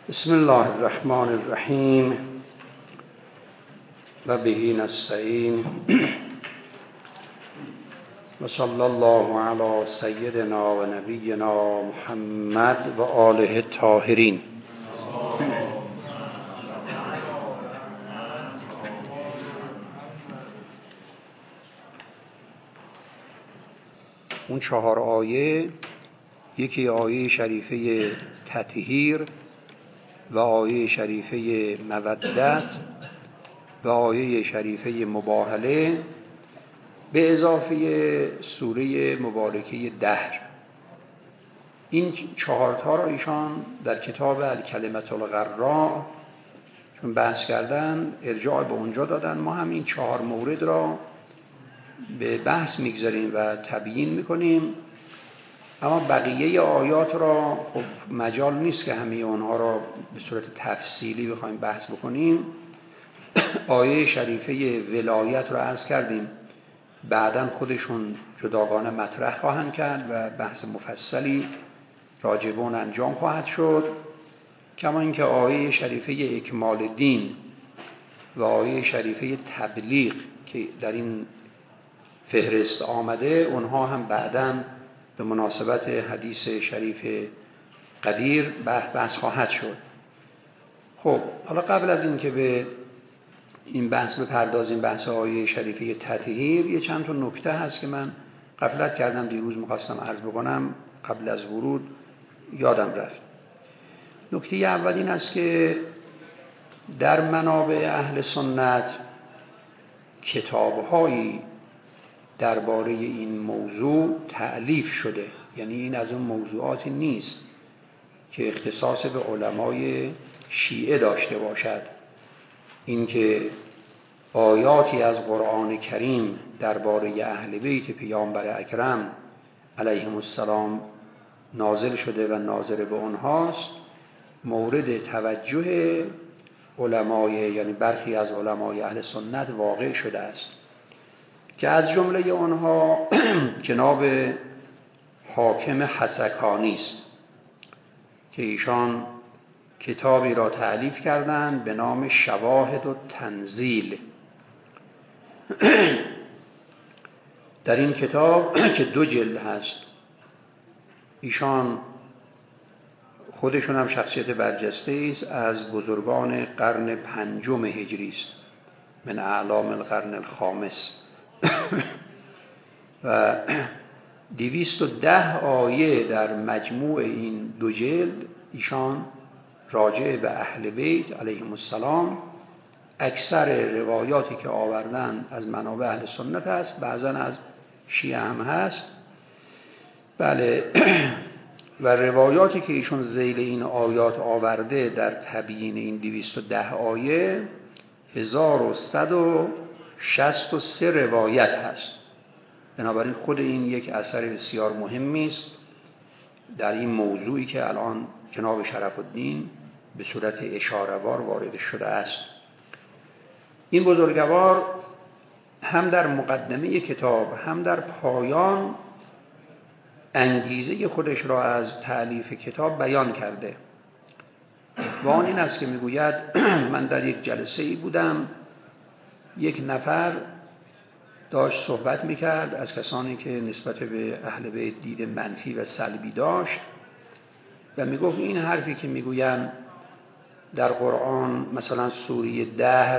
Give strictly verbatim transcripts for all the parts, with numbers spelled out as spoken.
بسم الله الرحمن الرحیم و به نستعین و صلی الله علی سیدنا و نبینا محمد و آله الطاهرین. اون چهار آیه، یکی آیه شریفه تطهیر و آیه شریفه مودت و آیه شریفه مباهله به اضافه سوره مبارکه دهر، این چهارتا را ایشان در کتاب الکلمة الغراء چون بحث کردن ارجاع به اونجا دادن. ما هم این چهار مورد را به بحث میگذاریم و تبیین میکنیم، اما بقیه آیات را خب مجال نیست که همه اونها را به صورت تفصیلی بخوایم بحث بکنیم. آیه شریفه ولایت را عرض کردیم، بعداً خودشون جداگانه مطرح خواهند کرد و بحث مفصلی راجبون انجام خواهد شد. کما اینکه آیه شریفه اکمال دین و آیه شریفه تبلیغ که در این فهرست آمده، اونها هم بعداً به مناسبت حدیث شریف قدیر بحث خواهد شد. خب حالا قبل از این که به این بحث بپردازیم، بحث آیه شریفه تطهیر، یه چند تا نکته هست که من غفلت کردم دیروز می‌خواستم عرض بکنم، قبل از ورود یادم رفت. نکته اول این است که در منابع اهل سنت کتاب‌هایی درباره این موضوع تألیف شده، یعنی این از اون موضوعاتی نیست که اختصاص به علمای شیعه داشته باشد. این که آیاتی از قرآن کریم درباره اهل بیت پیامبر اکرم علیهم السلام نازل شده و ناظر به اونهاست، مورد توجه علمای، یعنی برخی از علمای اهل سنت واقع شده است که از جمله آنها جناب حاکم حسکانی است که ایشان کتابی را تألیف کردند به نام شواهد و تنزیل. در این کتاب که دو جلد هست، ایشان خودشون هم شخصیت برجسته است، از بزرگان قرن پنجم هجری است، من اعلام القرن الخامس و دویست و ده آیه در مجموع این دو جلد ایشان راجع به اهل بیت علیهم السلام، اکثر روایاتی که آوردن از منابع اهل سنت است، بعضا از شیعه هم هست. بله. و روایاتی که ایشون ذیل این آیات آورده در تبیین این دویست و ده آیه هزار و صد و شصت و سه روایت هست. بنابراین خود این یک اثر بسیار مهمی است در این موضوعی که الان جناب شرف الدین به صورت اشاره‌وار وارد شده است. این بزرگوار هم در مقدمه کتاب هم در پایان انگیزه خودش را از تألیف کتاب بیان کرده و آن این است که میگوید من در یک جلسه ای بودم، یک نفر داشت صحبت میکرد از کسانی که نسبت به اهل بیت دید منفی و سلبی داشت و میگفت این حرفی که میگویم در قرآن مثلا سوره دهر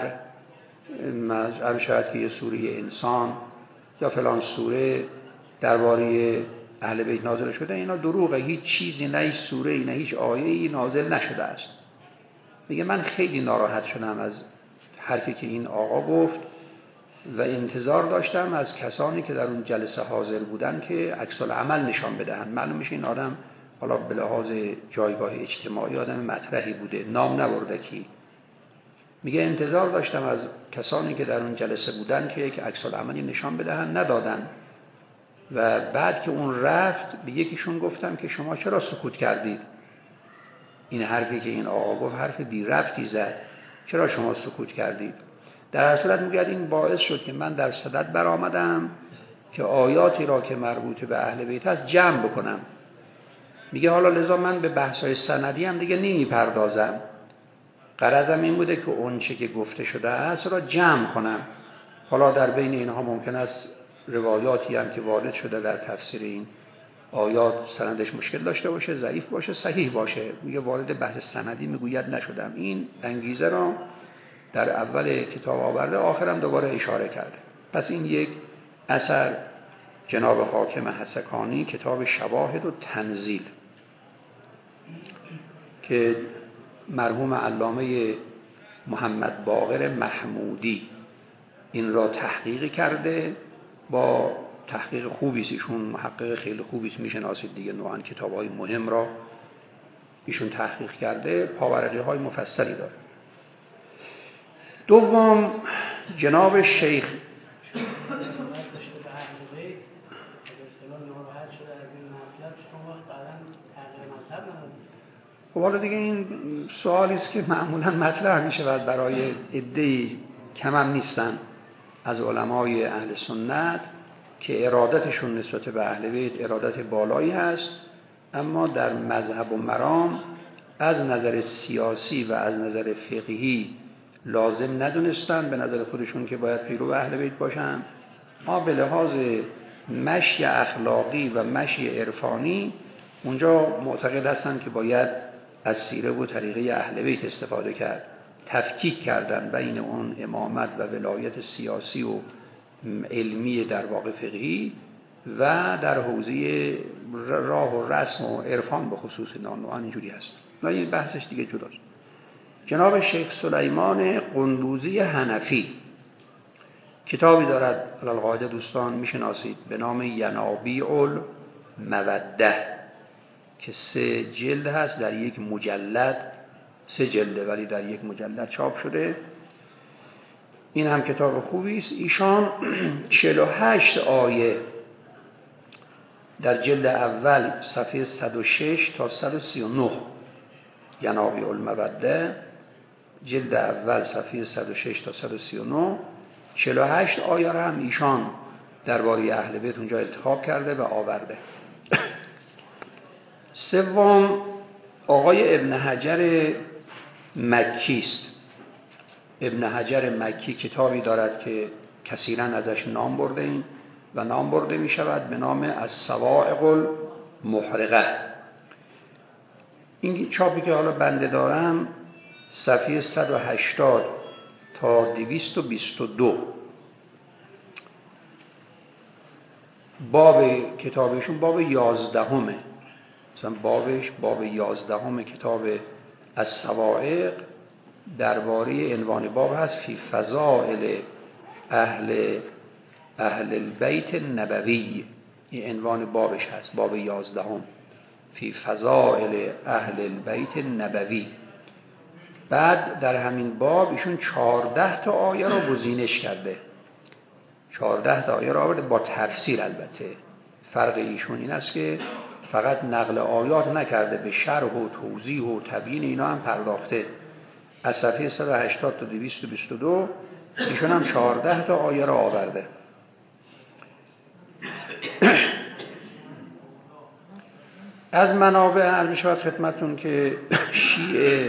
مجعل شاید که سوره انسان یا فلان سوره درباره اهل بیت نازل شده، اینا دروغه، هیچ چیزی، نه هیچ سوره نه هیچ آیه‌ای نازل نشده است. میگه من خیلی ناراحت شدم از حرفی که این آقا گفت و انتظار داشتم از کسانی که در اون جلسه حاضر بودن که عکس العمل نشان بدهند. معلوم میشه این آدم حالا به لحاظ جایگاه اجتماعی آدم مطرحی بوده، نام نبرده کی. میگه انتظار داشتم از کسانی که در اون جلسه بودن که یک عکس العملی نشان بدهند، ندادن. و بعد که اون رفت به یکیشون گفتم که شما چرا سکوت کردید؟ این حرفی که این آقا گفت حرف بی ربطی زد، چرا شما سکوت کردید؟ در هر صورت میگه این باعث شد که من در صدد برآمدم که آیاتی را که مربوط به اهل بیت است جمع بکنم میگه حالا لذا من به بحث‌های سندی هم دیگه نمیپردازم، غرضم این بوده که اون چه که گفته شده است را جمع کنم. حالا در بین اینها ممکن است روایاتی هم که وارد شده در تفسیر این آیات سندش مشکل داشته باشه، ضعیف باشه، صحیح باشه. میگه وارد بحث سندی میگوید نشدم. این انگیزه را در اول کتاب آورده، آخرم دوباره اشاره کرده. پس این یک اثر جناب حاکم حسکانی، کتاب شواهد و تنزیل که مرحوم علامه محمد باقر محمودی این را تحقیق کرده، با تحقیق خوبی است. ایشون محقق خیلی خوبی است، میشناسید دیگه، نوعاً کتاب‌های مهم را ایشون تحقیق کرده، پاورقی‌های مفصلی داره. دوم جناب شیخ خب حالا دیگه این سوالی است که معمولاً مطرح میشه و برای عده‌ای کم هم نیستن از علمای اهل سنت که ارادتشون نسبت به اهل بیت ارادت بالایی هست، اما در مذهب و مرام از نظر سیاسی و از نظر فقهی لازم ندونستن به نظر خودشون که باید پیرو اهل بیت باشن، اما به لحاظ مشی اخلاقی و مشی عرفانی اونجا معتقد هستن که باید از سیره و طریقه اهل بیت استفاده کرد. تفکیک کردن بین اون امامت و ولایت سیاسی و علمی در واقع فقهی و در حوزه راه و رسم و عرفان به خصوص نانوان اینجوری هست. نه این بحثش دیگه جداست. جناب شیخ سلیمان قندوزی حنفی کتابی دارد، القاعده دوستان میشناسید، به نام ینابیع الموده که سه جلد هست، در یک مجلد سه جلده ولی در یک مجلد چاپ شده. این هم کتاب خوبی است. ایشان چهل و هشت آیه در جلد اول صفحه صد و شش تا صد و سی و نه، ینابیع الموده جلد اول صفحه صد و شش تا صد و سی و نه، چهل و هشت آیه را هم ایشان درباره اهل بیت اونجا انتخاب کرده و آورده. سوم آقای ابن حجر مکی است. ابن حجر مکی کتابی دارد که کثیراً ازش نام برده ایم و نام برده می شود به نام الصواعق المحرقه. این چاپی که حالا بنده دارم صفحه صد و هشتاد تا دویست و بیست و دو، باب کتابشون باب یازدهمه، مثلا بابش باب یازدهم کتاب الصواعق درباره عنوان باب هست فی فضائل اهل اهل البیت النبوی. این عنوان بابش هست، باب یازدهم فی فضائل اهل البیت النبوی. بعد در همین باب ایشون چهارده تا آیه را گزینش کرده، چهارده تا آیه را آورده با تفسیر. البته فرق ایشون این است که فقط نقل آیات نکرده، به شرح و توضیح و تبیین اینا هم پرداخته. از صفحه صد و هشتاد تا دویست و بیست و دو ایشون هم چهارده تا آیه را آورده. از منابع عرض می‌شود خدمتتون که شیعه،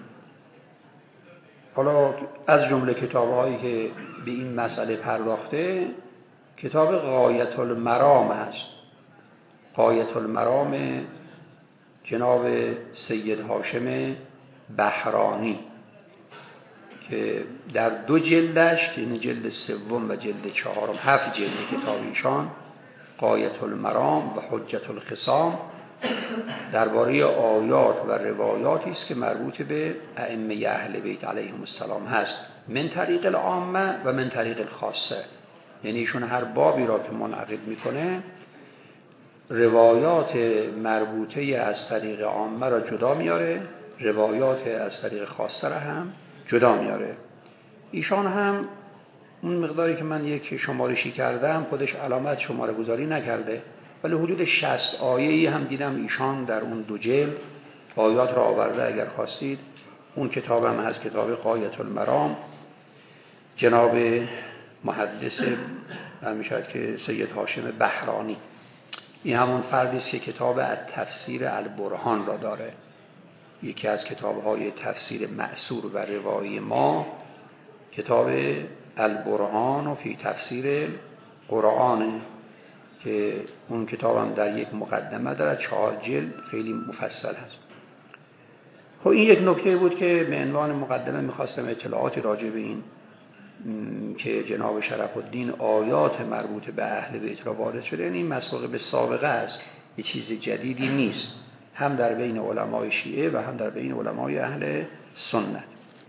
حالا از جمله کتاب‌هایی که به این مسئله پرداخته کتاب غایت المرام هست. غایت المرام جناب سید هاشم بهرانی که در دو جلدش که این جلد سوم و جلد چهارم، هفت جلد کتاب ایشان، غایت المرام و حجت الخصام درباره آیات و روایاتی است که مربوط به ائمه اهل بیت علیهم السلام هست، من طریق العامه و من طریق الخاصه. یعنی ایشون هر بابی را که منعقد میکنه روایات مربوطه از طریق عامه را جدا میاره، روایات از طریق خاصه را هم جدا میاره. ایشان هم اون مقداری که من یک شمارشی کردم خودش علامت شماره گذاری نکرده، ولی حدود شصت آیه‌ای هم دیدم ایشان در اون دو جلد آیات را آورده. اگر خواستید اون کتابم هست، کتاب غایت المرام، جناب محدث میشد که سید هاشم بهرانی این همون فردی است که کتاب التفسیر البرهان را داره، یکی از کتاب‌های تفسیر مأثور و روایی ما، کتاب البرهان و فی تفسیر قرآن، که اون کتاب هم در یک مقدمه داره، چهار جلد، خیلی مفصل هست. خب این یک نکته بود که به عنوان مقدمه میخواستم اطلاعاتی راجع به این که جناب شرف الدین آیات مربوط به اهل بیت را وارد شده، یعنی این مسابقه به سابقه است، یه چیز جدیدی نیست، هم در بین علمای شیعه و هم در بین علمای اهل سنت.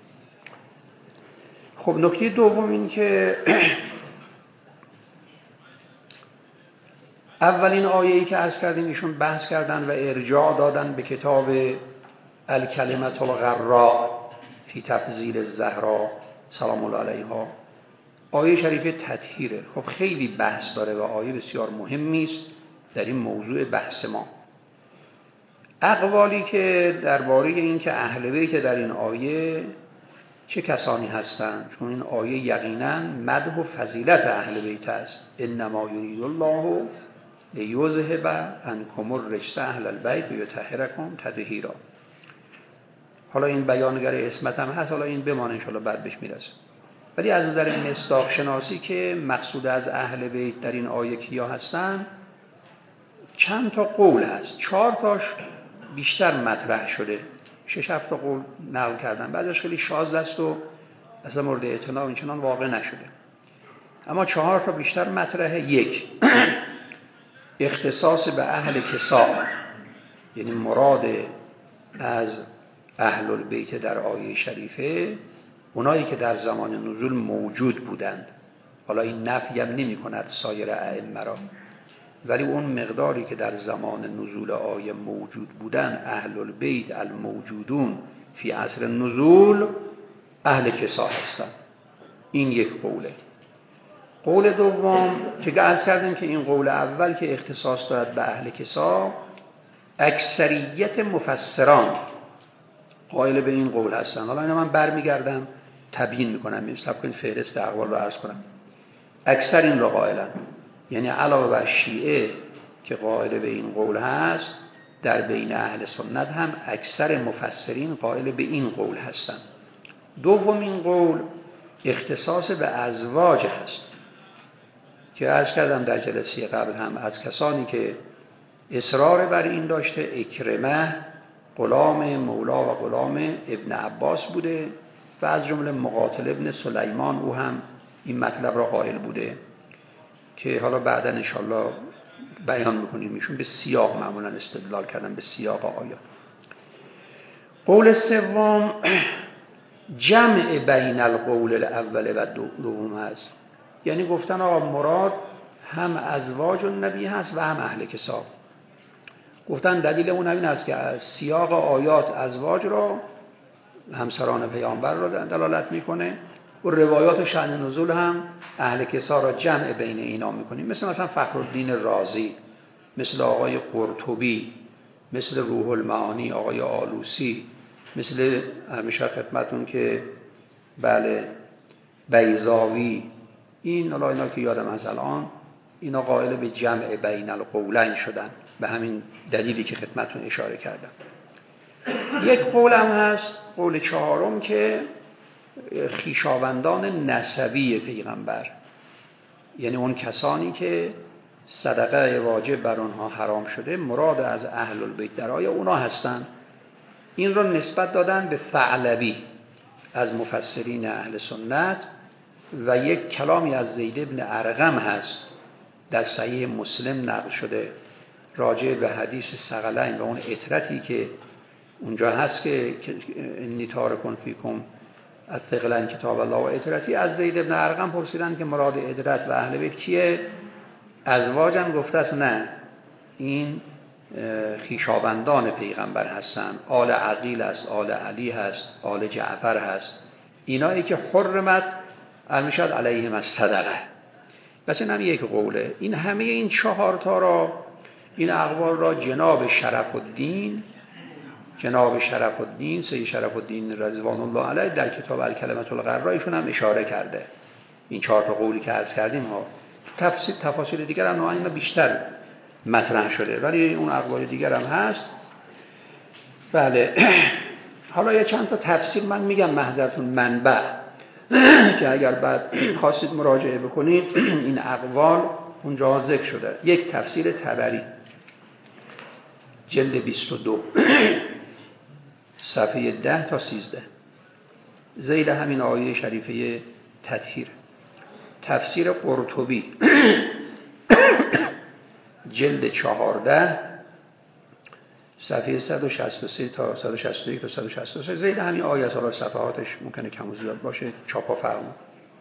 خب نکته دوم این که اولین آیه‌ای که عرض کردیم ایشون بحث کردن و ارجاع دادن به کتاب الکلمة الغراء فی تفضیل الزهراء سلام الله علیها، آیه شریفه تطهیره. خب خیلی بحث داره و آیه بسیار مهمی است در این موضوع بحث ما. اقوالی که درباره این که اهل بیت در این آیه چه کسانی هستند، چون این آیه یقینا مدح و فضیلت اهل بیت است. انما یرید الله لیذهب عنکم الرجس اهل البیت و یطهرکم تطهیرا. حالا این بیانگر اسمت هم هست، حالا این بمانه ان شاءالله بعد بهش میرسه. ولی از نظر مصداق شناسی که مقصود از اهل بیت در این آیه کیا هستن، چند تا قول هست، چهار تاش بیشتر مطرح شده، شش هفت تا قول نقل کردن، بعدش خیلی شاذ است و اصلا مورد اعتنا اینچنان واقع نشده. اما چهار تا بیشتر مطرحه. یک، اختصاص به اهل کسا، یعنی مراد از اهل البیت در آیه شریفه اونایی که در زمان نزول موجود بودند. حالا این نفی هم نمی کند سایر ائمه را، ولی اون مقداری که در زمان نزول آیه موجود بودن، اهل البیت الموجودون فی عصر نزول اهل کسا هستند. این یک قوله. قول دوم که عرض کردیم که این قول اول که اختصاص دارد به اهل کسا، اکثریت مفسران قائل به این قول هستند. حالا اینا من برمیگردم تبیین میکنم، مثلا کنید فهرست اقوال رو عرض کنم. اکثر این رو قائلن، یعنی علاوه بر شیعه که قائل به این قول هست، در بین اهل سنت هم اکثر مفسرین قائل به این قول هستند. دومین قول اختصاص به ازواج هست که عرض کردم در جلسه قبل هم، از کسانی که اصرار بر این داشته اکرمه غلام مولا و غلام ابن عباس بوده و از جمله مقاتل ابن سلیمان او هم این مطلب را قائل بوده که حالا بعدا انشاءالله بیان میکنیم. ایشون به سیاق معمولا استدلال کردن، به سیاق آیات. قول سوم جمع بین القول الاول و دوم هست، یعنی گفتن آقا مراد هم ازواج النبی هست و هم اهل کسا. گفتن دلیل اون همین است که از سیاق آیات ازواج را، همسران پیامبر را دلالت میکنه و روایات شأن نزول هم اهل کسا را جمع بین اینا میکنیم، مثل مثلا فخرالدین رازی، مثل آقای قرطبی، مثل روح المعانی آقای آلوسی، مثل همیشه خدمتون که بله بیضاوی، این حالا اینا که یادم از الان، اینا قائل به جمع بین القولین شدن، به همین دلیلی که خدمتون اشاره کردم. یک قول هم هست، قول چهارم، که خویشاوندان نسبی پیغمبر، یعنی اون کسانی که صدقه واجب بر اونها حرام شده، مراد از اهل البیت در آیه اونا هستن. این رو نسبت دادن به ثعلبی از مفسرین اهل سنت و یک کلامی از زید ابن ارقم هست در صحیح مسلم نقل شده راجع به حدیث ثقلین و اون عترتی که اونجا هست که انی تارکون فیکم الثقلین کتاب الله و عترتی. از زید ابن ارقم پرسیدن که مراد عترت و اهل بیت کیه؟ ازواجم گفته است نه، این خویشاوندان پیغمبر هستن، آل عقیل است، آل علی هست، آل جعفر هست، اینایی که حرمت المشهد علیهم الصدقه. بس این هم یک قوله. این همه این چهار تا را، این اقوال را جناب شرف الدین جناب شرف الدین سید شرف الدین رضوان الله علیه در کتاب الکلمة الغراء ایشون هم اشاره کرده. این چهار تا قولی که عرض کردیم ها، تفصیل تفاصیل دیگر هم نوعا بیشتر مطرح شده، ولی اون اقوال دیگر هم هست. بله. حالا یه چند تا تفسیر من میگم محضرتون منبع که اگر بعد خواستید مراجعه بکنید این اقوال اونجا ذکر شده. یک تفسیر طبری جلد بیست و دو صفحه ده تا سیزده ذیل همین آیه شریفه تطهیر. تفسیر قرطبی جلد چهارده صفحه صد و شصت و سه تا صد و شصت و یک تا صد و شصت و سه ذیل همین آیه، حالا صفحاتش ممکنه کم و زیاد باشه، چاپا فرمود.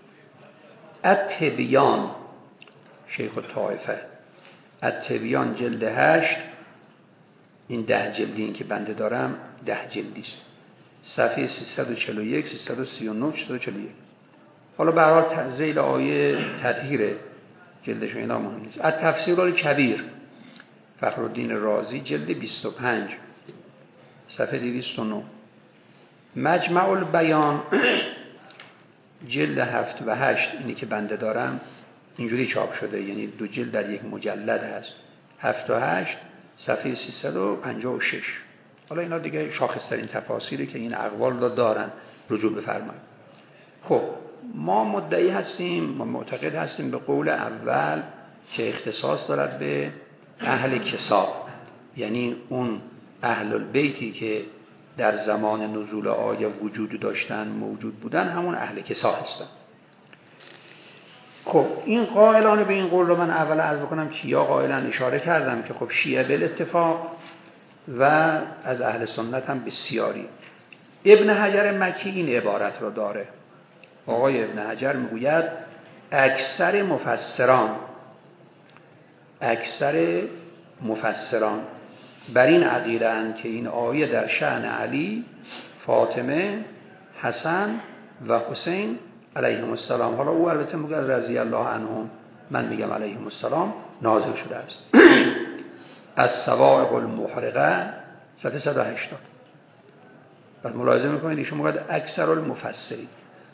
التبیان شیخ الطائفه، التبیان جلد هشت، این ده جلدی این که بنده دارم ده جلدیست، صفحه سیصد و چهل و یک سیصد و سی و نه سیصد و چهل و یک. حالا به هر حال ذیل آیه تطهیره جلدش اینا مهم نیست. التفسیر الکبیر فخرالدین رازی جلد بیست و پنج صفحه دویست و نه. مجمع البیان جلد هفت و هشت، اینی که بنده دارم اینجوری چاپ شده، یعنی دو جلد در یک مجلد هست، هفت و هشت صفحه سیصد و پنجاه و شش. حالا اینا دیگه شاخصترین تفاسیری که این اقوال را دارن رجوع بفرمایید. خب ما مدعی هستیم، ما معتقد هستیم به قول اول که اختصاص دارد به اهل کسا، یعنی اون اهل البیتی که در زمان نزول آیه وجود داشتن، موجود بودن، همون اهل کسا هستن. خب این قائلان به این قول رو من اول عرض بکنم کیا قائلان. اشاره کردم که خب شیعه بالاتفاق و از اهل سنت هم بسیاری. ابن حجر مکی این عبارت رو داره. آقای ابن حجر میگوید اکثر مفسران اکثر مفسران بر این عقیده اند که این آیه در شأن علی، فاطمه، حسن و حسین علیهم السلام، حالا او البته میگه رضی الله عنهم، من میگم علیهم السلام، نازل شده است. از الصواعق المحرقه صفحه صد و هشتاد. بعد ملاحظه میکنید ایشون میگه اکثر المفسرین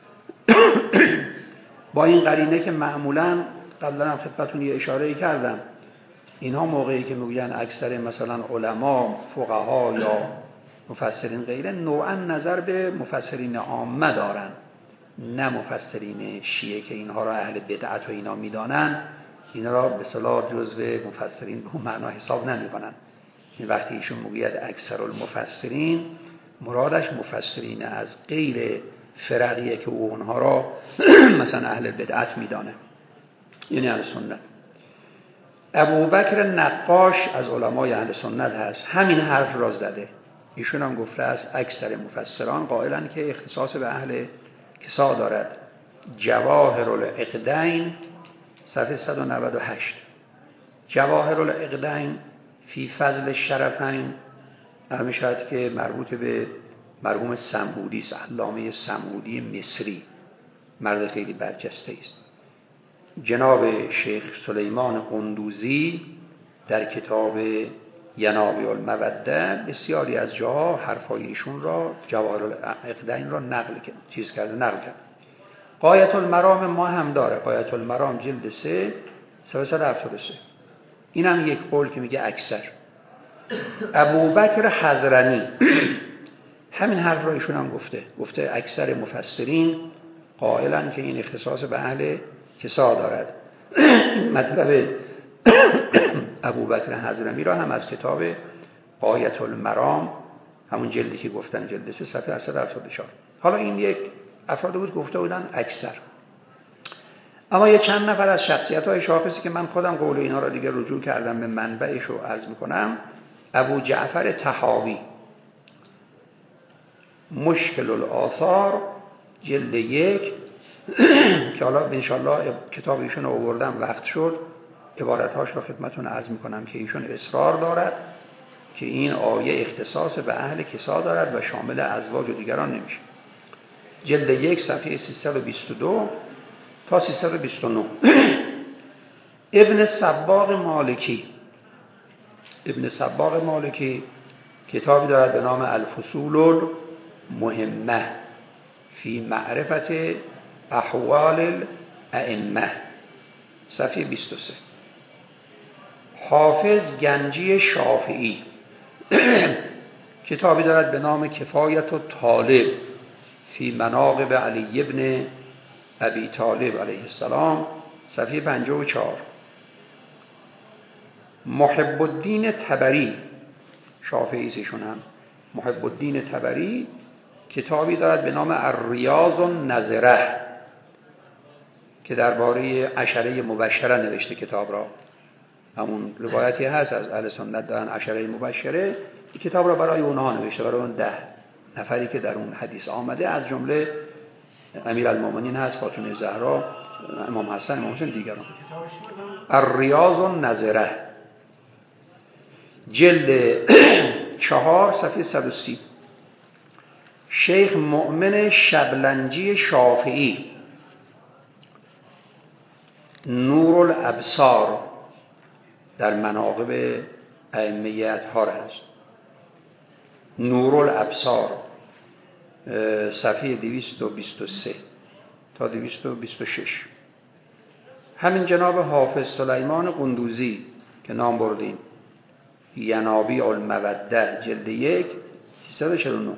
با این قرینه که معمولا قبلا هم خدمتتون یه اشاره‌ای کردم، اینها موقعی که میگن اکثر مثلا علما، فقها یا مفسرین غیره، نوعا نظر به مفسرین عامه دارن، نه مفسرین شیعه که اینها را اهل بدعت و اینا میدانن، اینا را به اصطلاح جزو مفسرین به اون معنا حساب نمیکنن. این وقتی ایشون میگوید اکثر المفسرین، مرادش مفسرین از غیر فرقیه که او اونها را مثلا اهل بدعت میدانه، یعنی اهل سنت. ابوبکر نقاش از علمای اهل سنت هست، همین حرف را زده. ایشون هم گفته است اکثر مفسران قائلن که اختصاص به اهل کسا دارد. جواهر العقدین صفحه صد و نود و هشت. جواهر العقدین فی فضل الشرفین، همین شاید که مربوط به مرحوم سمعودی است، علامه سمعودی مصری، مرد خیلی برجسته است. جناب شیخ سلیمان قندوزی در کتاب ینابع الموده بسیاری از جاها حرفای ایشون را، جواهر العقدین را نقل کرد، چیز کرده، نقل کرد. غایت المرام ما هم داره، غایت المرام جلد سه صفحه صد و هفتاد و سه. این هم یک قول که میگه اکثر. ابوبکر حضرمی همین حرف را ایشون هم گفته، گفته اکثر مفسرین قائلن که این اختصاص به اهل کسا دارد. مطلب ابوبکر حضرمی را هم از کتاب غایت المرام، همون جلدی که گفتن جلد سه صفحه صد و هفتاد و چهار. حالا این یک افراد بود گفته بودن اکثر. اما یه چند نفر از شخصیت‌های شاخصی که من خودم قول اینا را دیگه رجوع کردم به منبعش رو عرض میکنم. ابو جعفر طحاوی مشکل الآثار جلد یک که حالا انشاءالله کتاب ایشون رو آوردم، وقت شد عبارتهاش رو خدمتون عرض میکنم که ایشون اصرار دارد که این آیه اختصاص به اهل کسا دارد و شامل ازواج و دیگران نمیشه. جلد یک صفحه سیصد و بیست و دو تا سیصد و بیست و نه. ابن صباغ مالکی ابن صباغ مالکی کتابی دارد به نام الفصول المهمه فی معرفت احوال الائمه صفحه بیست و سه. حافظ گنجی شافعی کتابی دارد به نام کفایت الطالب فی مناقب علی ابن ابی طالب علیه السلام، صفحه پنجاه و چهار. محب الدین طبری، شافعی سیشون هم محب الدین طبری کتابی دارد به نام الریاض النظره که درباره عشره مبشره نوشته. کتاب را همون روایتی هست از اهل سنت دارن عشره مبشره، این کتاب را برای اونها نوشته، برای اون ده نفری که در اون حدیث آمده، از جمله امیرالمومنین هست، فاطمه زهرا، امام حسن، امام حسین، دیگران. الریاض النظره جلد چهار صفحه صد و سی. شیخ مؤمن شبلنجی شافعی نور الابصار در مناقب ائمه اطهار هست. نور الابصار صفحه دویست و بیست و سه تا دویست و بیست و شش. همین جناب حافظ سلیمان قندوزی که نام بردیم، ینابیع الموده جلد یک سیصد و چهل و نه.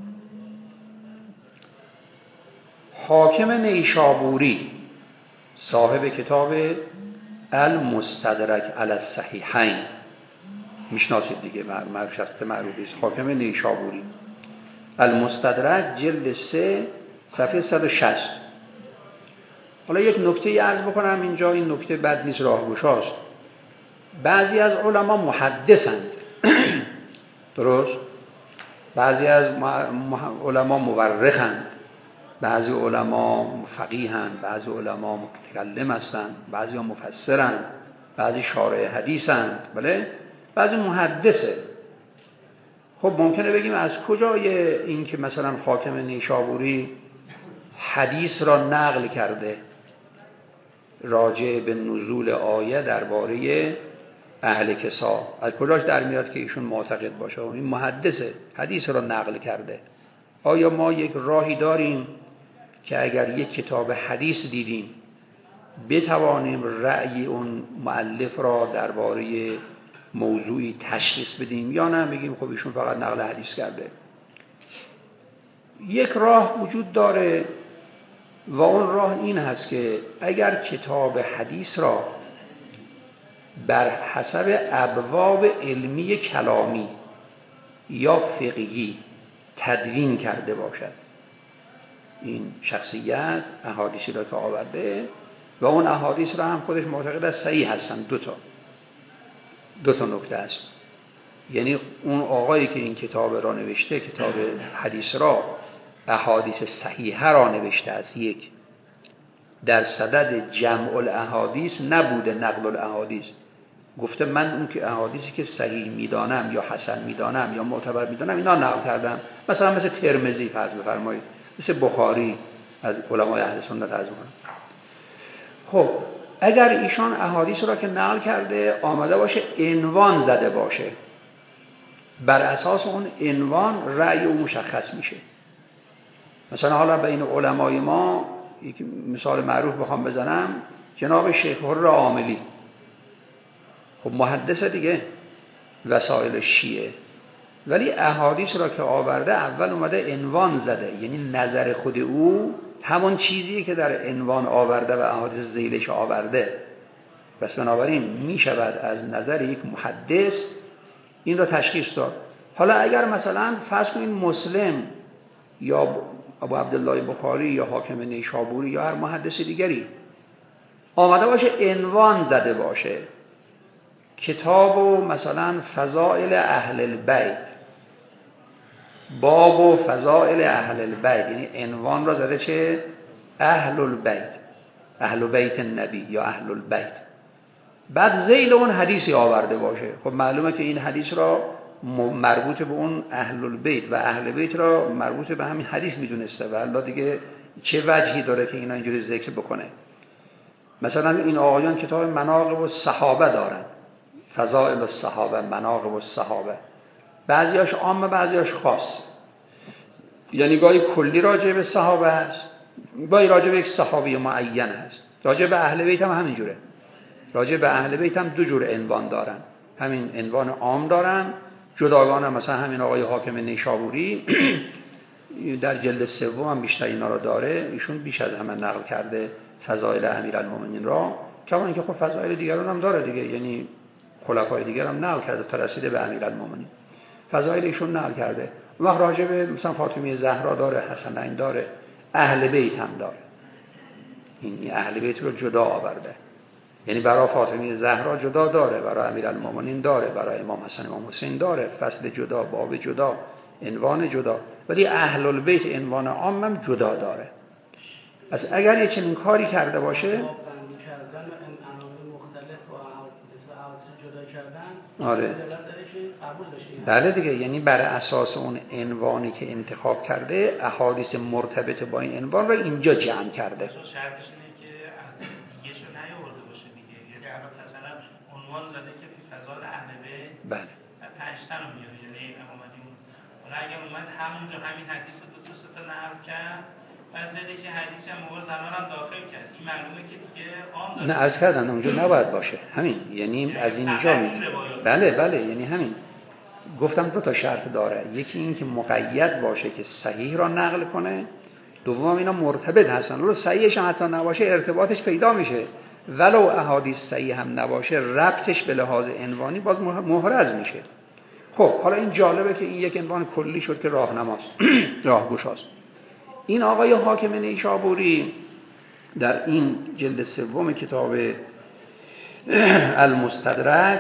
حاکم نیشابوری صاحب کتاب المستدرک علی الصحیحین، میشناسید دیگه، معروف شخص معروفی است، حاکم نیشابوری، المستدرک جلد سه صفحه صد و شصت. حالا یک نکته عرض بکنم اینجا، این نکته بد نیست، راهگشاست. بعضی از علما محدثند درست، بعضی از علما مورخند، بعضی علما فقیهند، بعضی علما متکلم هستند، بعضی مفسرند، بعضی شارح حدیثند، بله، بعضی محدثه. خب ممکنه بگیم از کجای این که مثلا حاکم نیشابوری حدیث را نقل کرده راجع به نزول آیه درباره اهل کسا، از کجاش در میاد که ایشون معتقد باشه این محدثه حدیث را نقل کرده؟ آیا ما یک راهی داریم که اگر یک کتاب حدیث دیدیم بتوانیم رأی اون مؤلف را درباره موضوعی تشخیص بدیم، یا نه بگیم خب ایشون فقط نقل حدیث کرده؟ یک راه وجود داره و اون راه این هست که اگر کتاب حدیث را بر حسب ابواب علمی کلامی یا فقهی تدوین کرده باشد، این شخصیت احادیثی را که آورده و اون احادیث را هم خودش معتقد است صحیح هستن، دو تا دو تا نکته است. یعنی اون آقایی که این کتاب را نوشته، کتاب حدیث را، احادیث صحیحه را نوشته است، یک در صدد جمع الاحادیث نبوده نقل الاحادیث، گفته من اون که احادیثی که صحیح میدانم یا حسن میدانم یا معتبر میدانم اینا نقل کردم، مثلا مثل ترمذی فرض بفرمایید، مثل بخاری از علمای اهل سنت از اون. خب اگر ایشان احادیث را که نقل کرده آمده باشه عنوان زده باشه، بر اساس اون عنوان رأی او مشخص میشه. مثلا حالا بین علمای ما یک مثال معروف بخوام بزنم، جناب شیخ حر عاملی، خب محدث دیگه، وسائل شیعه، ولی احادیث را که آورده اول اومده عنوان زده، یعنی نظر خود او همون چیزیه که در عنوان آورده و احادیث ذیلش آورده. پس بنابراین می شود از نظر یک محدث این را تشخیص داد. حالا اگر مثلا فرض کنید مسلم یا ابو عبدالله بخاری یا حاکم نیشابوری یا هر محدث دیگری آمده باشه عنوان زده باشه کتاب و مثلا فضائل اهل البیت، باب و فضائل اهل البیت، یعنی عنوان را زده چه؟ اهل البیت، اهل بیت النبی یا اهل البیت، بعد ذیل اون حدیثی آورده باشه، خب معلومه که این حدیث را مربوط به اون اهل البیت و اهل بیت را مربوط به همین حدیث میدونسته و الله دیگه چه وجهی داره که اینا اینجوری ذکر بکنه. مثلا این آقایان کتاب مناقب الصحابه دارن، فضائل الصحابه، مناقب الصحابه، بعضیاش عام بعضیاش خاص، یعنی گاهی کلی راجع به صحابه هست، گاهی راجع به یک صحابی معین هست، راجع به اهل بیت هم همینجوره. راجع به اهل بیت هم دو جور عنوان دارن، همین عنوان عام دارن، جداگانه هم مثلا همین آقای حاکم نیشابوری در جلد سوم هم بیشتر اینا رو داره، ایشون بیش از همه نقل کرده فضائل امیرالمومنین را، کما اینکه خب فضائل دیگران هم داره دیگه، یعنی خلفای دیگر هم نقل کرده تا رسیده به امیرالمومنین، فضائل ایشون نقل کرده. وقت راجع به مثلا فاطمه زهرا داره، حسنین داره، اهل بیت هم داره. این اهل بیت رو جدا آورده، یعنی برای فاطمه زهرا جدا داره، برای امیرالمومنین داره، برای امام حسن امام حسین داره، فصل جدا، باب جدا، عنوان جدا. ولی اهل البیت عنوان عام هم جدا داره. پس اگر یه چنین کاری کرده باشه آره بله دیگه، یعنی بر اساس اون عنوانی که انتخاب کرده احادیث مرتبط با این عنوان رو اینجا جمع کرده. شرطش اینه که دیگه شو نیاورده باشه دیگه، یعنی الان مثلا عنوان زده که فی فضائل اهل بیت بله پنج تا رو میاره، یعنی اومدیم اون اگه اومد همونجا همین حدیث رو دو تا سه تا نقل کرد، بعد دیده که حدیث هم مورد زنان هم داخل کرد، این معلومه که دیگه عام داره. نه از کردن اونجا نباید باشه، همین یعنی از اینجا می... بله بله یعنی همین گفتم دو تا شرط داره، یکی این که مقید باشه که صحیح را نقل کنه، دوم اینا مرتبط هستن، رو صحیحش هم حتی نباشه ارتباطش پیدا میشه، ولو احادیث صحیح هم نباشه ربطش به لحاظ عنوانی باز محرز میشه. خب حالا این جالبه که این یک عنوان کلی شد که راهنماست راهگشاست. این آقای حاکم نیشابوری در این جلد سوم کتاب المستدرک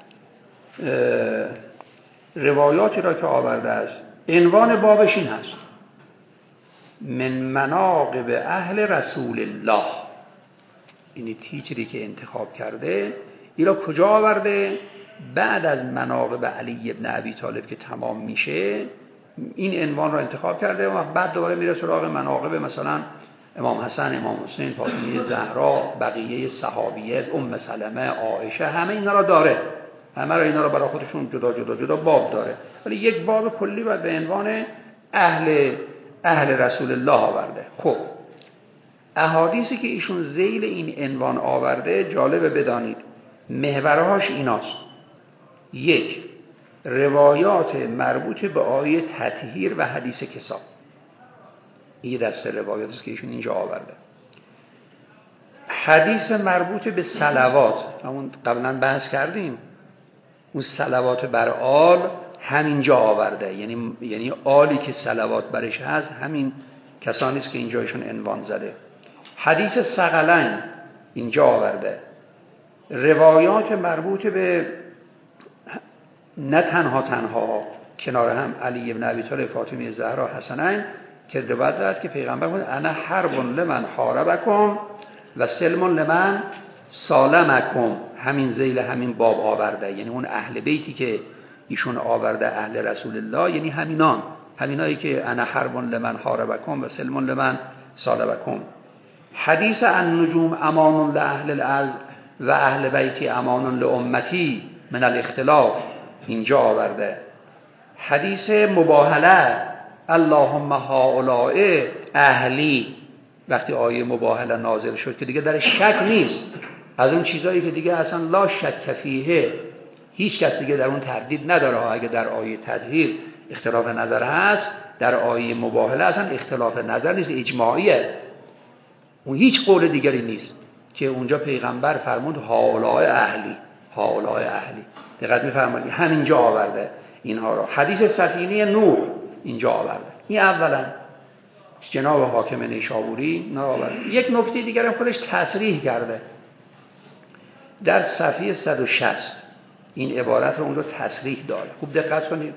روایاتی را که آورده است، عنوان بابش این هست: من مناقب اهل رسول الله. این تیتری که انتخاب کرده این را کجا آورده؟ بعد از مناقب علی ابن ابی طالب که تمام میشه این عنوان را انتخاب کرده و بعد دوباره میره سراغ مناقب مثلا امام حسن، امام حسین، فاطمه زهرا، بقیه صحابیات، ام سلمه، عایشه، همه اینا را داره، همه را اینا را برای خودشون جدا جدا جدا باب داره، ولی یک باب کلی و به عنوان اهل اهل رسول الله آورده. خب احادیثی که ایشون ذیل این عنوان آورده جالبه بدانید محورهاش ایناست: یک، روایات مربوط به آیه تطهیر و حدیث کسا، این دسته روایاتی که ایشون اینجا آورده. حدیث مربوط به صلوات، همون قبلا بحث کردیم، اون صلوات بر آل همینجا آورده، یعنی یعنی آلی که صلوات برش هست همین کسانی است که اینجا ایشون عنوان زده. حدیث ثقلین اینجا آورده. روایات مربوط به نه تنها تنها کنار هم علی ابن ابی طالب، فاطمه زهرا، حسنین که روایت دارد که پیغمبر گفت انا حرب لمن حاربکم و سلم لمن سالمکم، همین ذیل همین باب آورده، یعنی اون اهل بیتی که ایشون آورده اهل رسول الله، یعنی همینان همینایی که انا حرب لمن حاربکم و سلم لمن سالمکم. حدیث النجوم امان لاهل الارض و اهل بیتی امان لامتی من الاختلاف اینجا آورده. حدیث مباهله اللهم هؤلاء اهلی، وقتی آیه مباهله نازل شد که دیگه در شک نیست، از اون چیزایی که دیگه اصلا لا شک فیه، هیچ کس دیگه در اون تردید نداره ها. اگه در آیه تطهیر اختلاف نظر هست، در آیه مباهله اصلا اختلاف نظر نیست، اجماعیه، اون هیچ قول دیگری نیست که اونجا پیغمبر فرمود هؤلاء اهلی، هؤلاء اهلی. دقت می‌فرمایید همینجا آورده اینها رو. حدیث سفینه نوح اینجا آورده. این اولا جناب حاکم نیشابوری نه آورده. یک نکته دیگر هم خودش تصریح کرده در صفحه صد و شصت، این عبارت رو اون رو تصریح داره، خوب دقت کنید.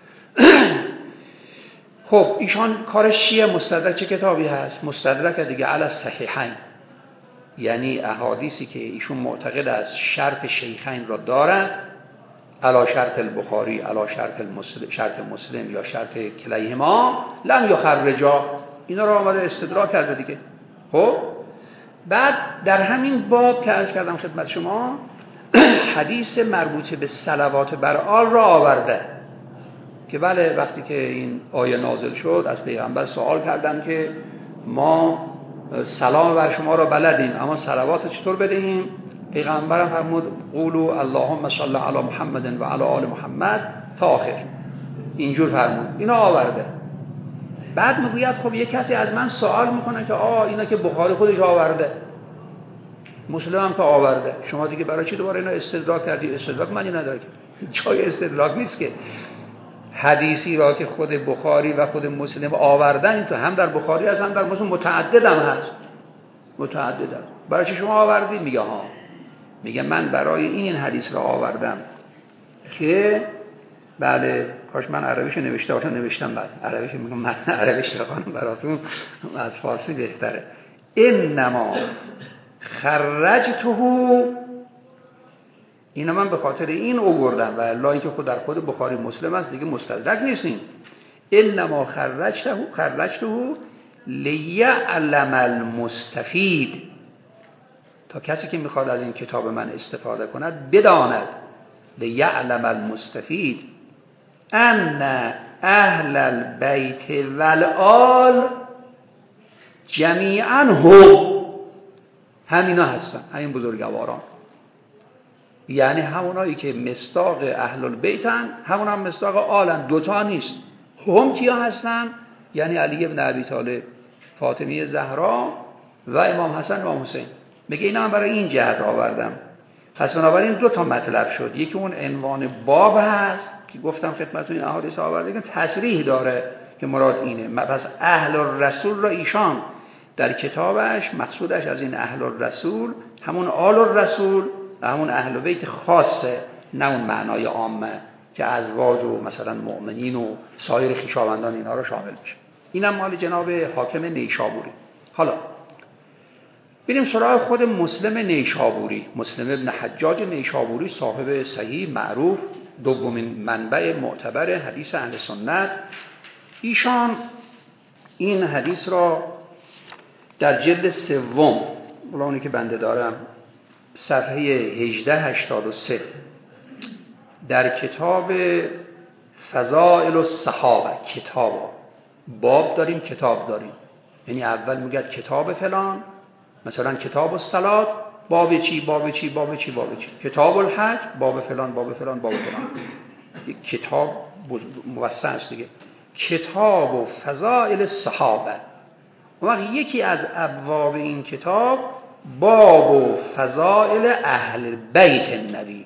خب ایشان کارش چیه؟ مستدرک چه کتابی هست؟ مستدرک دیگه علی الصحیحین، یعنی احادیثی که ایشون معتقد است شرط شیخین را دارند، علی شرط البخاری، علی شرط المسلم، شرط مسلم یا شرط کلیهما، لم یخرجا، اینا رو آمده استدراک کرده دیگه. خب بعد در همین باب که عرض کردم خدمت شما حدیث مربوط به صلوات بر آل را آورده که بله وقتی که این آیه نازل شد از پیغمبر سوال کردن که ما سلام بر شما را بلدیم اما صلوات چطور بدهیم؟ پیغمبرم فرمود قولوا اللهم صل علی محمد و علی آل محمد تا آخر، اینجور فرمود. اینا آورده. بعد میگوید خب یک کسی از من سوال میکنه که آ اینا که بخاری خودش آورده، مسلم هم تا آورده، شما دیگه برای چی دوباره اینا استدراک کردید؟ استدراک معنی نداره، جای استدراک نیست که. حدیثی را که خود بخاری و خود مسلم آوردن، تو هم در بخاری هست هم در مسلم، متعدد هم هست، متعدد هست. برای چی شما آوردید؟ میگه ها، میگه من برای این حدیث را آوردم که بله، کاش من عربیشو نوشته باشم، نوشتم. بعد عربیشو میگم من عربیش بخونم براتون از فارسی بهتره. انما خرجته، اینا من به خاطر این آوردم و الا اینکه خود در خود بخاری مسلم است دیگه مستدرک نیستیم. انما خرجته خرجته لیعلم المستفید، تا کسی که میخواد از این کتاب من استفاده کند بداند، لیعلم المستفید ان اهل البیت والآل جمیعا هم، همینا هستن، همین بزرگواران، یعنی همونایی که مصداق اهل البیتن، همون هم مصداق آلن، دوتا نیست. هم کیا هستن؟ یعنی علی ابن ابی طالب، فاطمه زهرا و امام حسن و امام حسین. میگه اینا من برای این جهت آوردم. پس بنابراین دو تا مطلب شد. یکی اون عنوان باب هست که گفتم خدمتتون این احادیث آورده که تصریح داره که مراد اینه. پس اهل الرسول را ایشان در کتابش مقصودش از این اهل الرسول همون آل الرسول و همون اهل بیت خاصه، نه اون معنای عامه که ازواج و مثلا مؤمنین و سایر خویشاوندان اینا رو شامل میشه. اینم مال جناب حاکم نیشابوری. حالا بریم سراغ خود مسلم نیشابوری. مسلم ابن حجاج نیشابوری، صاحب صحیح معروف، دومین منبع معتبر حدیث اهل سنت. ایشان این حدیث را در جلد سوم، اونی که بنده دارم، صفحه هجده هشتاد و سه در کتاب فضائل الصحابه، کتاب باب داریم کتاب داریم، یعنی اول میگه کتاب فلان، مثلا کتاب الصلات، باب چی باب چی باب چی باب چی، کتاب الحج، باب فلان باب فلان باب فلان، یک کتاب موسع است دیگه. کتاب و فضائل الصحابه، و یکی از ابواب این کتاب باب و فضائل اهل بیت النبی،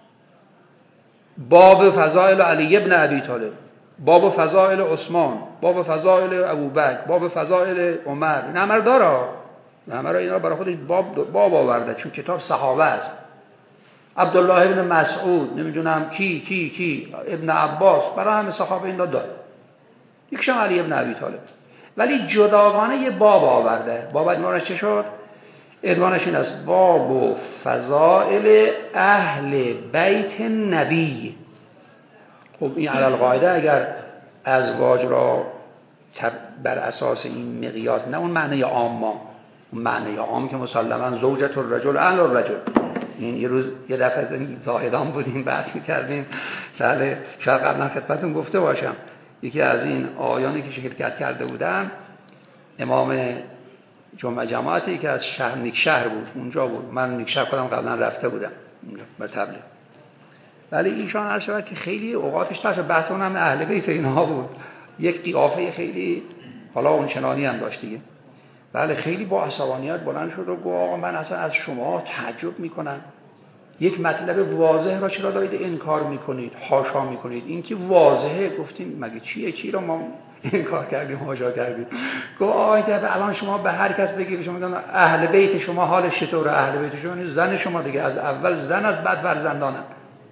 باب فضائل علی ابن ابی طالب، باب فضائل عثمان، باب فضائل ابوبکر، باب فضائل عمر. این همه رو داره، همه رو اینا برای خودش باب باب آورده، چون کتاب صحابه است. عبدالله ابن مسعود، نمیدونم کی کی کی، ابن عباس، برای همه صحابه اینا داره. یکیشم علی ابن ابی طالب، ولی جداگانه یه باب آورده. باب عنوانش چه شد؟ عنوانش این است: باب و فضائل اهل بیت نبی. خب این علی القاعده اگر ازواج را بر اساس این مقیاس، نه اون معنی عام، اون معنی عام که مسلما زوجة الرجل اهل الرجل. این یه روز یه دفعه زاهدان بودیم بحث می‌کردیم، بله شاید قبلا خدمتتون گفته باشم، یکی از این آیانی که شرکت کرده بودن، امام جمعه جماعتی که از شهر نیکشهر بود، اونجا بود. من نیکشهر خودم قبلا رفته بودم به تبلیغ، ولی ایشان عرض شد که خیلی اوقاتش تاش بحث اونم اهل بیت اینها بود. یک قیافه خیلی حالا اون چنانی هم داشت دیگه. بله خیلی با عصبانیت بلند شد و گفت آقا من اصلا از شما تعجب میکنم، یک مطلب واضح را چرا دارید انکار میکنید، حاشا میکنید؟ این که واضحه. گفتیم مگه چیه؟ چی رو ما انکار کردیم، حاشا کردیم؟ گفت آقا الان شما به هر کس بگید شما میگن اهل بیت شما حالش چطوره؟ اهل بیت شما زن شما دیگه، از اول زن از بعد فرزندانن.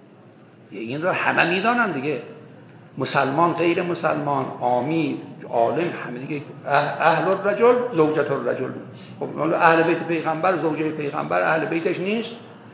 این رو همه میدانن دیگه، مسلمان غیر مسلمان، عامی عالم، همه دیگه اهل الرجل زوجة الرجل. خب اهل بیت پیغمبر زوجه پیغمبر اهل بیتش نیست؟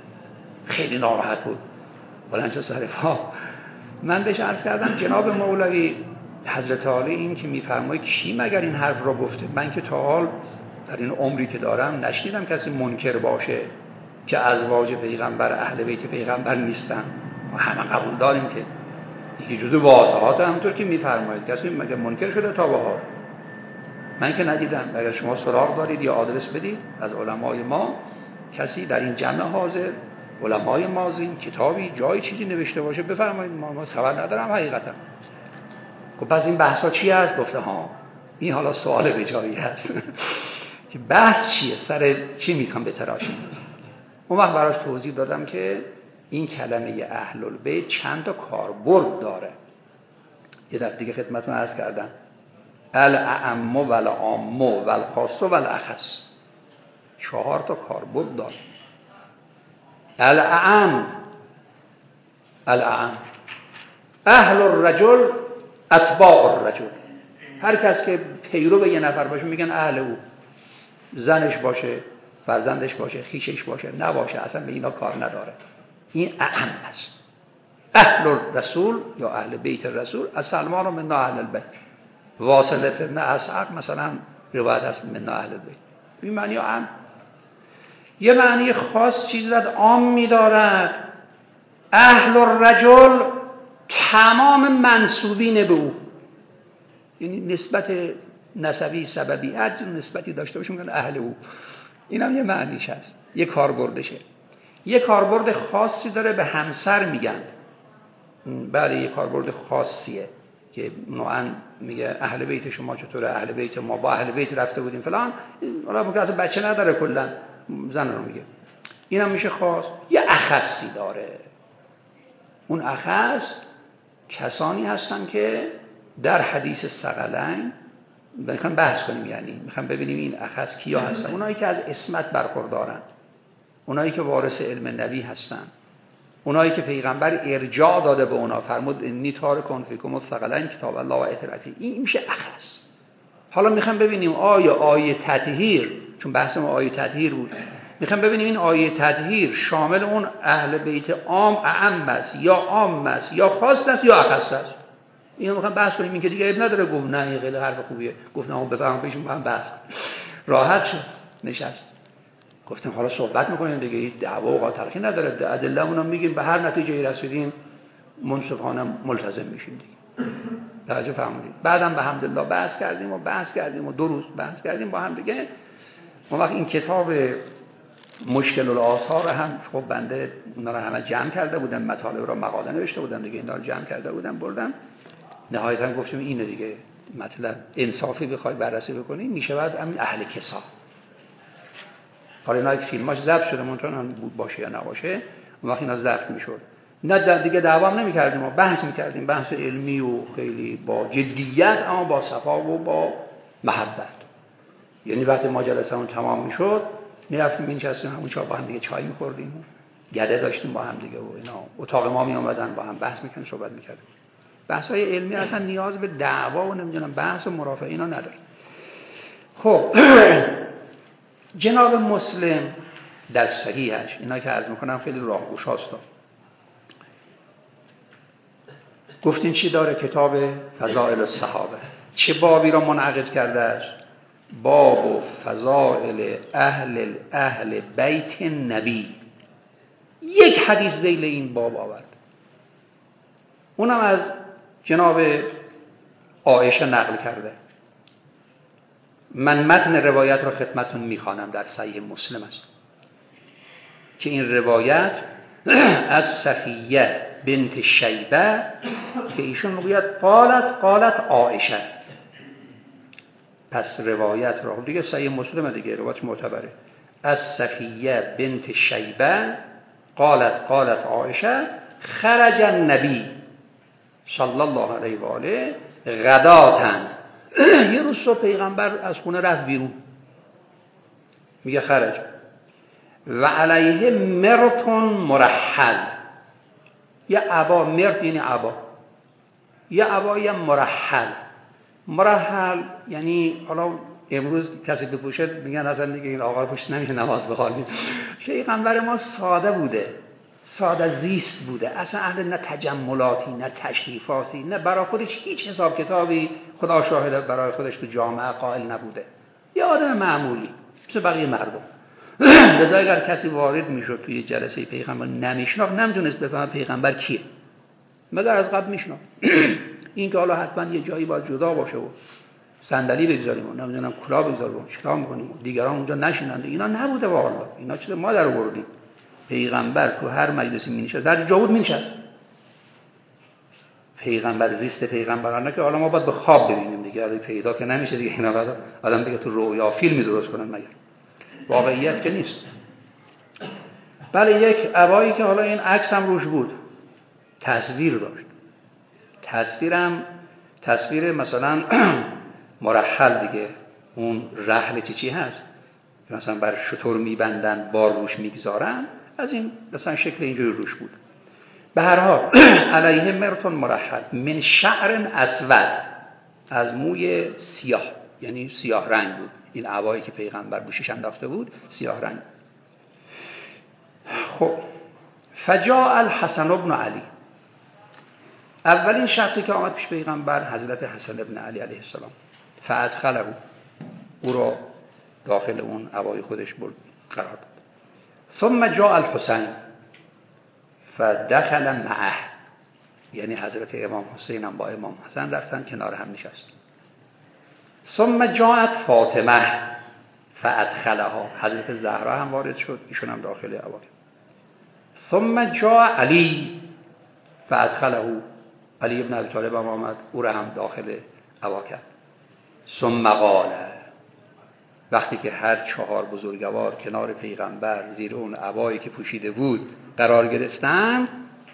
خیلی ناراحت بود، بلند شد سر پا. من بهش عرض کردم جناب مولوی حضرت عالی این که میفرمایید کی مگر این حرف رو گفته؟ من که تا حال در این عمری که دارم نشنیدم کسی منکر باشه که ازواج پیغمبر اهل بیت پیغمبر نیستن. ما همه قبول داریم که یکی جزو واضحات همونطور که میفرمایید، کسی مگر منکر شده تا به حال؟ من که ندیدم. اگر شما سراغ دارید یا آدرس بدید از علمای ما کسی در این جمع حاضر علمای ماضی کتابی جای چیزی نوشته باشه بفرمایید، ما, ما خبر ندارم حقیقتا. خب پس این بحثا چی هست؟ گفته ها این حالا سوال به جایی هست که بحث چیه، سر چی میخوام بتراشیم. اون وقت براش توضیح دادم که این کلمه اهل البیت چند تا کاربرد داره. یه دفعه دیگه خدمتتون عرض کردم الاعم والعام والخاص والاخص، چهار تا کاربرد داره. الاعم الاعم اهل الرجل اتباع الرجل، هر کس که پیرو به یه نفر باشه میگن اهل او، زنش باشه، فرزندش باشه، خیشش باشه، نباشه، اصلا به اینا کار نداره. این اعم است. اهل الرسول یا اهل بیت الرسول از سلمان و من اهل البیت، واصله ابن اسحاق مثلا روایت است من اهل البیت. این معنی عام. یه معنی خاص چیز را عام می‌دارد. اهل الرجل تمام منسوبین به او، یعنی نسبت نسبی سببی هر نسبتی داشته باشه میگن اهل او. این هم یه معنیش هست، یه کاربردشه. یه کاربرد خاصی داره به همسر میگن، بله یه کاربرد خاصیه که نوعاً میگه اهل بیت شما چطوره، اهل بیت ما با اهل بیت رفته بودیم فلان، حالا ممکن اصلا بچه نداره کلا زن رو میگه. این هم میشه خاص. یه اخصی داره. اون اخص کسانی هستن که در حدیث ثقلین میخوام بحث کنیم، یعنی میخوام ببینیم این اخص کیا هستن. اونایی که از عصمت برخوردارن، اونایی که وارث علم نبی هستن، اونایی که پیغمبر ارجاع داده به اونا، فرمود انی تارکون فیکم الثقلین کتاب الله و اطاعته. این میشه اخص. حالا میخوام ببینیم آیا آیه تطهیر، چون بحث ما آیه تطهیر بود، میخوام ببینیم این آیه تطهیر شامل اون اهل بیت عام اعم است یا عام است یا خاص است یا اخص است. اینو میخوام بحث کنیم. این که دیگه عیب نداره گفت نه این خیلی حرف خوبیه، گفتم اون بفهمم پیشون با هم بحث راحت شد. نشست گفتم حالا صحبت میکنیم دیگه، این دعوا و قاطرخی نداره، ادله‌مون رو میگیم، به هر نتیجه‌ای رسیدیم منصفانه ملتزم میشیم دیگه. توجه فرمودید. بعدم به حمدالله بحث کردیم و بحث کردیم و دو روز بحث کردیم با هم دیگه. اون وقت این کتاب مشکل الآثار هم خب بنده اونا رو همه جمع کرده بودم، مطالب رو مقاله نوشته بودم دیگه، اینا رو جمع کرده بودم بردم. نهایتا گفتم اینه دیگه، مطلب انصافی بخوای بررسی بکنی میشه بعد همین اهل کسا. حالا اینا فیلماش ضبط شده مونتون بود باشه یا نباشه، اون وقت اینا ضبط میشد. نه دیگه دعوام نمی‌کردیم، ما بحث می‌کردیم، بحث علمی و خیلی با جدیت اما با صفا و با محبت. یعنی وقتی ما جلسمون تمام میشد میرفتیم می‌نشستیم همون چا با هم دیگه چای می‌خوردیم، گده داشتیم با هم دیگه و اینا، اتاق ما می‌اومدن با هم بحث می‌کردن، صحبت می‌کردیم. بحث‌های علمی اصلا نیاز به دعوا و نمی‌دونم بحث و مرافعه اینا نداره. خب جناب مسلم در صحیحش، اینا که عرض می‌کنم خیلی راهگشاست، گفتین چی داره؟ کتاب فضائل الصحابه. چه بابی را منعقد کرده است؟ باب فضائل اهل اهل بیت نبی. یک حدیث ذیل این باب آورد، اونم از جناب عایشه نقل کرده. من متن روایت را خدمتتون میخوانم، در صحیح مسلم است که این روایت از صفیه بنت شیبه که ایشون میگوید قالت قالت عایشه. پس روایت را دیگه صحیح مسلم دیگه، روایت معتبره. از صفیه بنت شیبه قالت قالت عایشه خرج النبی صلی الله علیه و آله غداتن. یه روز صبح پیغمبر از خونه رفت بیرون، میگه خرج و علیه مرتون مرحل. یه عبا، مرد یعنی عبا، یه عبای مرحل. مرحل یعنی حالا امروز کسی بپوشه میگن اصلا دیگه این آقا پوش نمیشه نماز بخونه. پیغمبر ما ساده بوده، ساده زیست بوده، اصلا اهل نه تجملاتی نه تشریفاتی، نه برای خودش هیچ حساب کتابی، خدا شاهد برای خودش تو جامعه قائل نبوده. یه آدم معمولی مثل بقیه مردم. لذا اگر کسی وارد میشد توی جلسه پیغمبر نمیشناخت، نمیدونست بفهمه پیغمبر کیه، مگر از قبل میشناخت. این که حالا حتما یه جایی باید جدا باشه و صندلی بگذاریم، نمیدونم کلاه بگذاریم، چیکار می‌کنیم؟ دیگران اونجا نشینند. اینا نبوده والا. اینا چیز ما در آوردیم. پیغمبر تو هر مجلسی می‌نشست، در جا بود می‌نشست. پیغمبر زیست پیغمبرانه که حالا ما باید به خواب ببینیم دیگه، از پیدا که نمیشه دیگه. اینا بعد آدم دیگه تو رویا فیلمی درست کنن مگر واقعیت که نیست. بله یک عبایی که حالا این عکس هم روش بود، تصویر داشت. تصویرم تصویر مثلا مرحل دیگه، اون رحل چی چی هست مثلا بر شتر میبندن بار روش میگذارن، از این مثلا شکل اینجوری روش بود. به هر حال علیه مرتون مرحل من شعر اسود، از موی سیاه، یعنی سیاه رنگ بود. این عبایی که پیغمبر بوشش انداخته بود سیاه رنگ. خب فجاء الحسن ابن علی، اولین شخصی که آمد پیش پیغمبر حضرت حسن ابن علی علیه السلام، فادخله، او را داخل اون عبای خودش برد قرار داد. ثم جاء الحسین فدخل معه، یعنی حضرت امام حسین هم با امام حسن رفتن کنار هم نشست. ثم جاءت فاطمه فادخلها، حضرت زهرا هم وارد شد، ایشون هم داخل عبا. ثم جاء علی فادخله، علی ابن ابی طالب هم آمد، او را هم داخل عبا کرد. ثم قال، وقتی که هر چهار بزرگوار کنار پیغمبر زیر اون عبایی که پوشیده بود قرار گرفتن،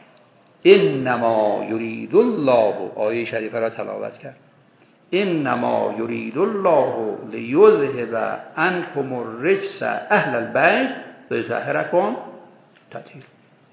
انما یرید الله، آیه شریفه را تلاوت کرد، انما یرید الله لیذهب عنکم الرجس اهل البیت و یطهرکم تطهیرا.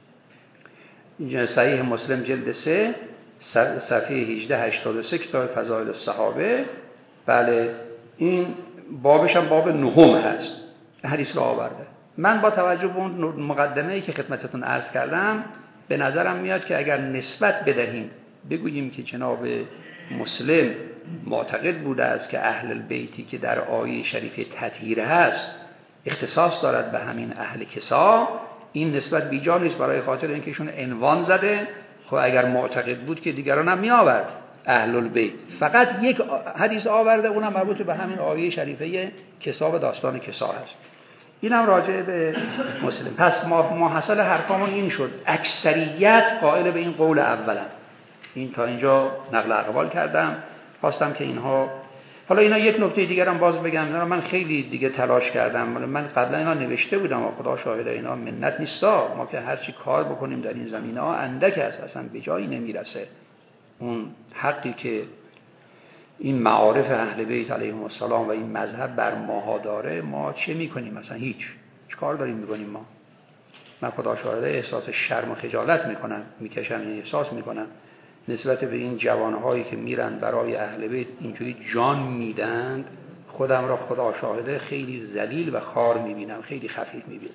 این صحیح مسلم جلد سه صفحه هجده هشتاد و سه کتاب فضائل الصحابه. بله این بابش هم باب نهم هست، حدیث را آورده. من با توجه به اون مقدمه‌ای که خدمتتون عرض کردم به نظرم میاد که اگر نسبت بدهیم بگوییم که جناب مسلم معتقد بوده است که اهل البیتی که در آیه شریفه تطهیر هست اختصاص دارد به همین اهل کسا، این نسبت بیجا نیست، برای خاطر اینکه ایشون عنوان زده. خب اگر معتقد بود که دیگران هم می آورد اهل البیت، فقط یک حدیث آورده، اونم مربوط به همین آیه شریفه کسا و داستان کسا هست. اینم راجع به مسلم. پس ما محصل حرفامون این شد، اکثریت قائل به این قول اولا. این تا اینجا نقل اقوال کردم، خواستم که اینها، حالا اینا یک نکته دیگر هم باز بگم، من خیلی دیگه تلاش کردم، من قبلا اینا نوشته بودم و خدا شاهد اینا منت نیستا، ما که هر چی کار بکنیم در این زمینه‌ها اندک است، اصلا به جایی نمیرسه. اون حقی که این معارف اهل بیت علیهم السلام و این مذهب بر ماها داره، ما چه میکنیم؟ مثلا هیچ. چه کار داریم میکنیم ما؟ من خدا شاهده احساس شرم و خجالت میکنم، میکشم، این احساس میکنم نسبت به این جوانهایی که میرن برای اهل بیت اینجوری جان میدند. خودم را خدا شاهده خیلی ذلیل و خار میبینم، خیلی خفیف میبینم.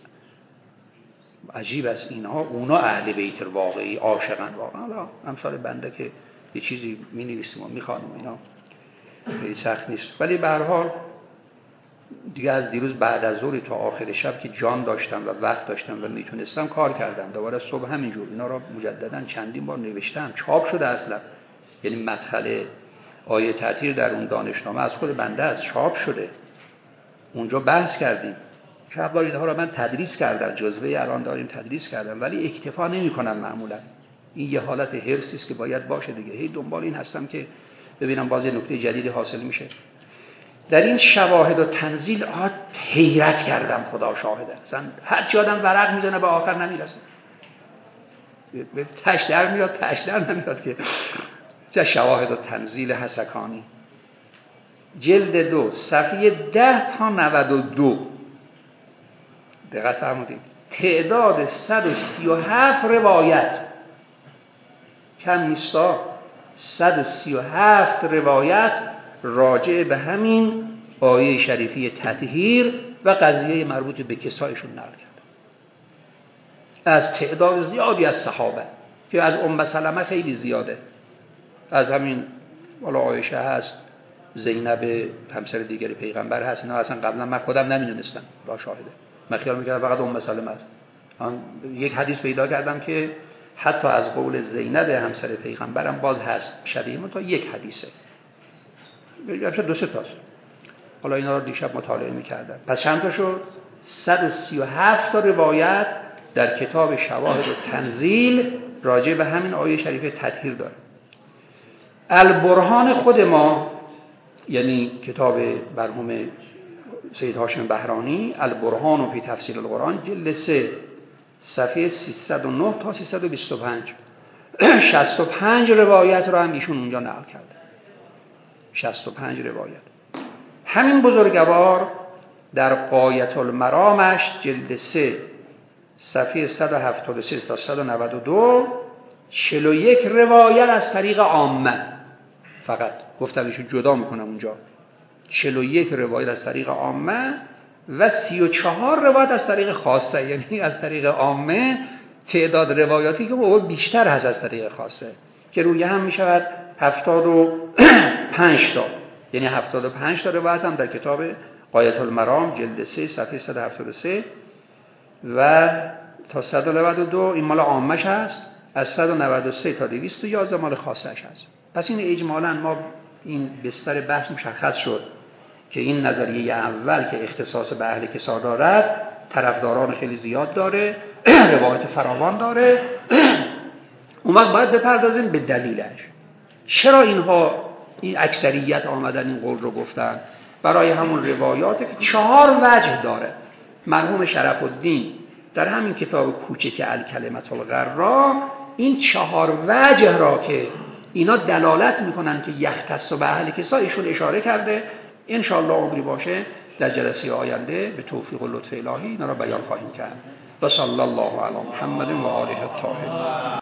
عجیب است اینها، اونا اهل بیت واقعی عاشقن واقعا. امثال بنده که یه چیزی مینویسیم و میخوانیم اینا خیلی سخت نیست. ولی به هر حال دیگه از دیروز بعد از ظهر تا آخر شب که جان داشتم و وقت داشتم و میتونستم کار کردم. دوباره صبح همینجور اینا را مجددا چندین بار نوشتم، چاپ شده اصلا. یعنی مدخل آیه تطهیر در اون دانشنامه از خود بنده است، چاپ شده. اونجا بحث کردیم. چند بار اینها را من تدریس کردم، جزوه الان داریم تدریس کردم، ولی اکتفا نمی‌کنم معمولا. این یه حالت حرصی است که باید باشه دیگه. هی دنبال این هستم که ببینم باز یه نکته جدیدی حاصل میشه. در این شواهد و تنزیل آت حیرت کردم، خدا شاهده. اصلا هر چی آدم ورق میزنه به آخر نمیرسه. به تش در میاد، تش در نمیاد که چه شواهد و تنزیل حسکانی جلد دو صفحه ده تا نود و دو. دقت فرمودید تعداد صد و سی و هفت روایت، کم نیستا، صد و سی و هفت روایت راجع به همین آیه شریفی تطهیر و قضیه مربوط به کسایشون نقل کرد از تعداد زیادی از صحابه، که از ام سلمه خیلی زیاده، از همین والا عایشه هست، زینب همسر دیگر پیغمبر هست. اینا اصلا قبلا من خودم نمیدونستم، را شاهده. من خیال میکردم فقط ام سلمه است. آن یک حدیث پیدا کردم که حتی از قول زینب همسر پیغمبرم باز هست شبیه، من تا یک حدیثه. البته دو سه تاست، حالا اینا رو دیشب مطالعه می‌کردم. پس چند تا شد؟ صد و سی و هفت تا روایت در کتاب شواهد التنزیل راجع به همین آیه شریفه تطهیر داره. البرهان خود ما، یعنی کتاب مرحوم سید هاشم بهرانی، البرهان فی تفسیر القرآن، جلد سه، صفحه سیصد و نه تا سیصد و بیست و پنج، شصت و پنج روایت رو هم ایشون اونجا نقل کرده. شصت و پنج روایت. همین بزرگوار در غایة المرامش جلد سه، صفحه صد و هفتاد و سه تا صد و نود و دو، چهل و یک روایت از طریق عامه، فقط گفتم ایشون جدا میکنم اونجا، چهل و یک روایت از طریق عامه و سی و چهار روایت از طریق خاصه، یعنی از طریق عامه تعداد روایاتی که با بیشتر هست از طریق خاصه، که روی هم میشود هفتاد و پنج تا، یعنی هفتاد و پنج تا روایت هم در کتاب غایة المرام جلد سه، صفحه صد و هفتاد و سه و تا صد و نود و دو این مال عامش هست، از صد و نود و سه تا دویست و یازده مال خاصش هست. پس این اجمالاً ما این بستر بحث مشخص شد که این نظریه اول که اختصاص به اهل کسا دارد طرفداران خیلی زیاد داره، روایت فراوان داره. اون وقت باید بپردازیم به دلیلش. چرا اینها این اکثریت آمدن این قول رو گفتن؟ برای همون روایاتی که چهار وجه داره. مرحوم شرف الدین در همین کتاب کوچک الکلمة الغراء این چهار وجه را که اینا دلالت میکنن که یختص به اهل کسا ایشون اشاره کرده. انشاءالله عمری باشه در جلسه آینده به توفیق و لطف الهی اینا را بیان خواهیم کرد. و صلی الله علی محمد و آله الطاهرین.